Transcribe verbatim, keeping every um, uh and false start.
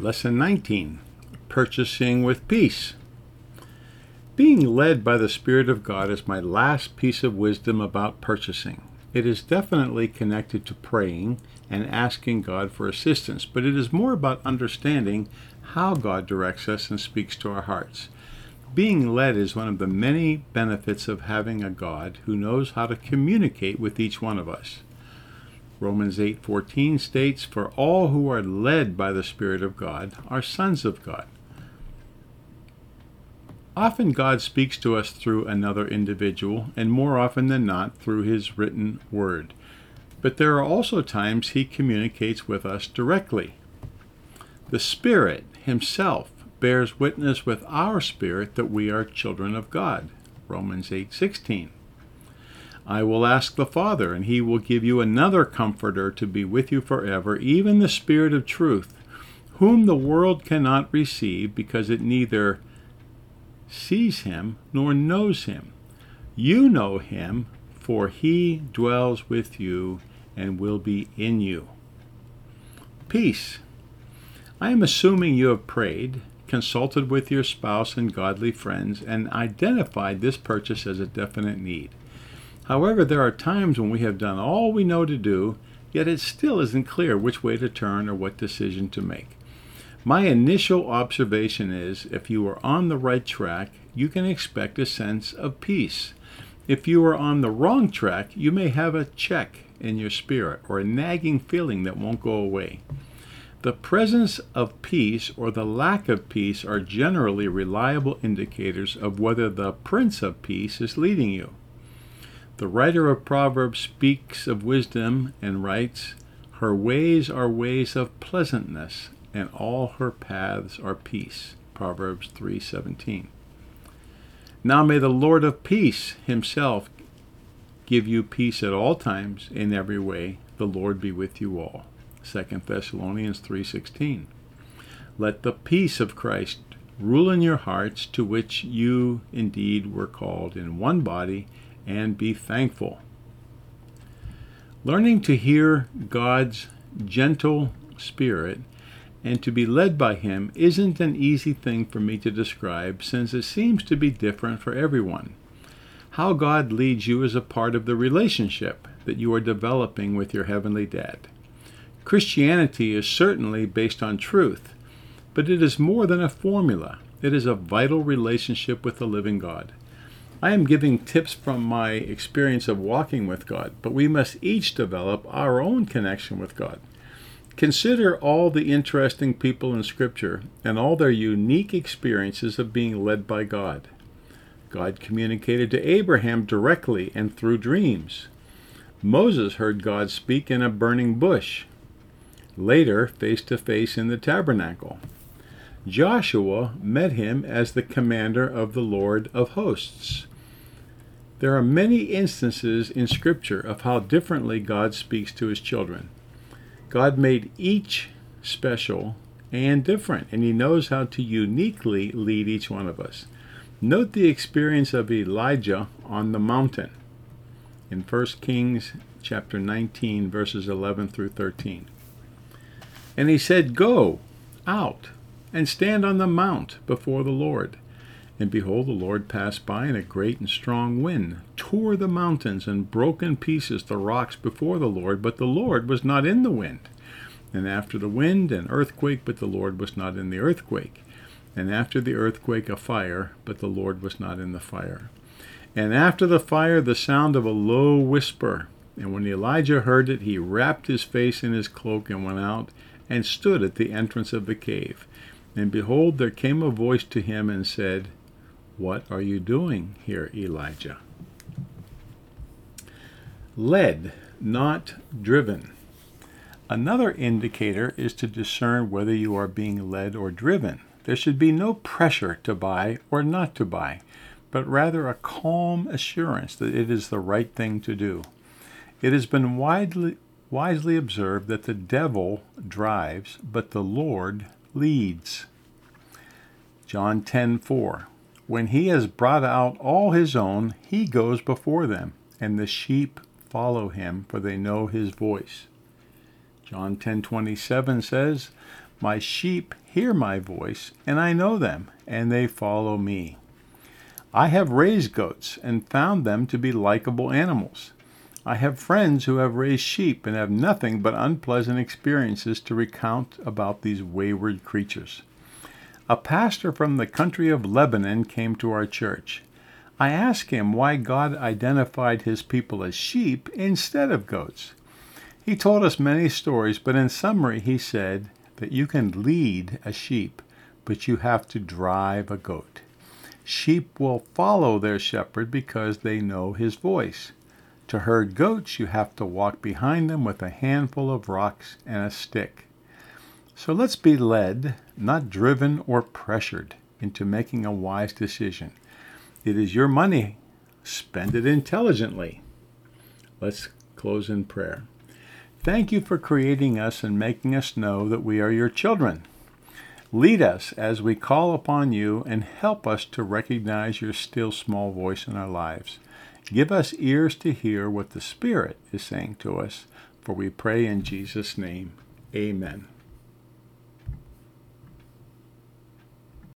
Lesson nineteen, Purchasing with Peace. Being led by the Spirit of God is my last piece of wisdom about purchasing. It is definitely connected to praying and asking God for assistance, but it is more about understanding how God directs us and speaks to our hearts. Being led is one of the many benefits of having a God who knows how to communicate with each one of us. Romans eight fourteen states, "For all who are led by the Spirit of God are sons of God." Often God speaks to us through another individual, and more often than not through his written word. But there are also times he communicates with us directly. The Spirit himself bears witness with our spirit that we are children of God. Romans eight sixteen. "I will ask the Father, and he will give you another Comforter to be with you forever, even the Spirit of truth, whom the world cannot receive because it neither sees him nor knows him. You know him, for he dwells with you and will be in you." Peace. I am assuming you have prayed, consulted with your spouse and godly friends, and identified this purchase as a definite need. However, there are times when we have done all we know to do, yet it still isn't clear which way to turn or what decision to make. My initial observation is, if you are on the right track, you can expect a sense of peace. If you are on the wrong track, you may have a check in your spirit or a nagging feeling that won't go away. The presence of peace or the lack of peace are generally reliable indicators of whether the Prince of Peace is leading you. The writer of Proverbs speaks of wisdom and writes, "Her ways are ways of pleasantness, and all her paths are peace." Proverbs three seventeen. Now may the Lord of peace himself give you peace at all times, in every way. The Lord be with you all. Second Thessalonians three sixteen. Let the peace of Christ rule in your hearts, to which you indeed were called in one body, and be thankful. Learning to hear God's gentle spirit and to be led by him isn't an easy thing for me to describe, since it seems to be different for everyone. How God leads you is a part of the relationship that you are developing with your heavenly Dad. Christianity is certainly based on truth, but it is more than a formula. It is a vital relationship with the living God. I am giving tips from my experience of walking with God, but we must each develop our own connection with God. Consider all the interesting people in Scripture and all their unique experiences of being led by God. God communicated to Abraham directly and through dreams. Moses heard God speak in a burning bush, later face to face in the tabernacle. Joshua met him as the commander of the Lord of hosts. There are many instances in Scripture of how differently God speaks to his children. God made each special and different, and he knows how to uniquely lead each one of us. Note the experience of Elijah on the mountain in First Kings chapter nineteen, verses eleven through thirteen. "And he said, 'Go out and stand on the mount before the Lord.' And behold, the Lord passed by, and a great and strong wind tore the mountains and broke in pieces the rocks before the Lord, but the Lord was not in the wind. And after the wind, an earthquake, but the Lord was not in the earthquake. And after the earthquake, a fire, but the Lord was not in the fire. And after the fire, the sound of a low whisper. And when Elijah heard it, he wrapped his face in his cloak and went out and stood at the entrance of the cave. And behold, there came a voice to him and said, 'What are you doing here, Elijah?'" Led, not driven. Another indicator is to discern whether you are being led or driven. There should be no pressure to buy or not to buy, but rather a calm assurance that it is the right thing to do. It has been widely, wisely observed that the devil drives, but the Lord leads. John ten four. "When he has brought out all his own, he goes before them, and the sheep follow him, for they know his voice." John ten twenty-seven says, My sheep hear my voice, and I know them, and they follow me. I have raised goats and found them to be likable animals. I have friends who have raised sheep and have nothing but unpleasant experiences to recount about these wayward creatures. A pastor from the country of Lebanon came to our church. I asked him why God identified his people as sheep instead of goats. He told us many stories, but in summary he said that you can lead a sheep, but you have to drive a goat. Sheep will follow their shepherd because they know his voice. To herd goats, you have to walk behind them with a handful of rocks and a stick. So let's be led, not driven or pressured, into making a wise decision. It is your money. Spend it intelligently. Let's close in prayer. Thank you for creating us and making us know that we are your children. Lead us as we call upon you and help us to recognize your still small voice in our lives. Give us ears to hear what the Spirit is saying to us, for we pray in Jesus' name. Amen.